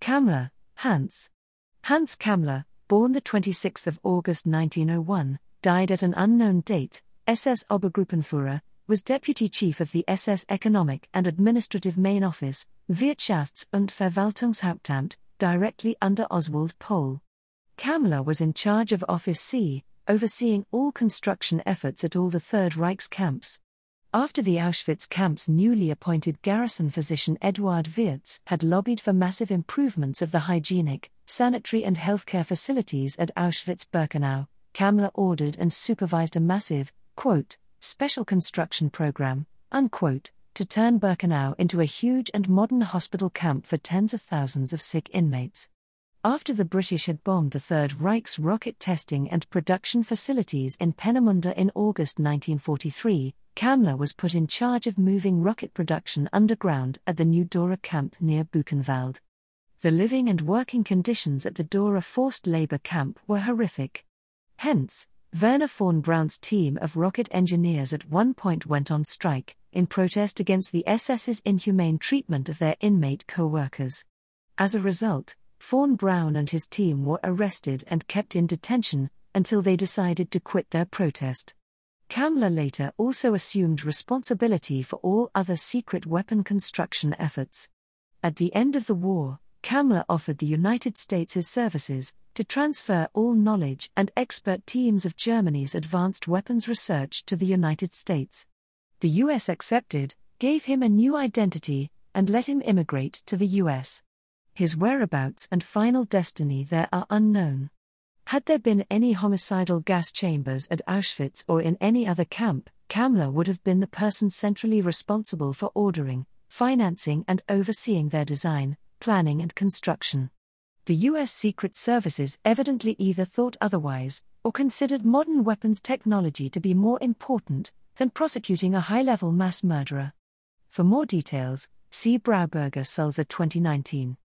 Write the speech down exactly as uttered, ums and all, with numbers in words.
Kammler, Hans. Hans Kammler, born the twenty-sixth of August nineteen oh one, died at an unknown date, S S Obergruppenführer, was deputy chief of the S S Economic and Administrative Main Office, Wirtschafts- und Verwaltungshauptamt, directly under Oswald Pohl. Kammler was in charge of Office C, overseeing all construction efforts at all the Third Reich's camps. After the Auschwitz camp's newly appointed garrison physician Eduard Wirz had lobbied for massive improvements of the hygienic, sanitary and healthcare facilities at Auschwitz-Birkenau, Kammler ordered and supervised a massive, quote, special construction program, unquote, to turn Birkenau into a huge and modern hospital camp for tens of thousands of sick inmates. After the British had bombed the Third Reich's rocket testing and production facilities in Peenemünde in August nineteen forty-three, Kammler was put in charge of moving rocket production underground at the new Dora camp near Buchenwald. The living and working conditions at the Dora forced labor camp were horrific. Hence, Werner von Braun's team of rocket engineers at one point went on strike, in protest against the SS's inhumane treatment of their inmate co-workers. As a result, von Braun and his team were arrested and kept in detention, until they decided to quit their protest. Kammler later also assumed responsibility for all other secret weapon construction efforts. At the end of the war, Kammler offered the United States his services, to transfer all knowledge and expert teams of Germany's advanced weapons research to the United States. The U S accepted, gave him a new identity, and let him immigrate to the U S. His whereabouts and final destiny there are unknown. Had there been any homicidal gas chambers at Auschwitz or in any other camp, Kammler would have been the person centrally responsible for ordering, financing and overseeing their design, planning and construction. The U S Secret Services evidently either thought otherwise, or considered modern weapons technology to be more important than prosecuting a high-level mass murderer. For more details, see Brauberger Sulzer twenty nineteen.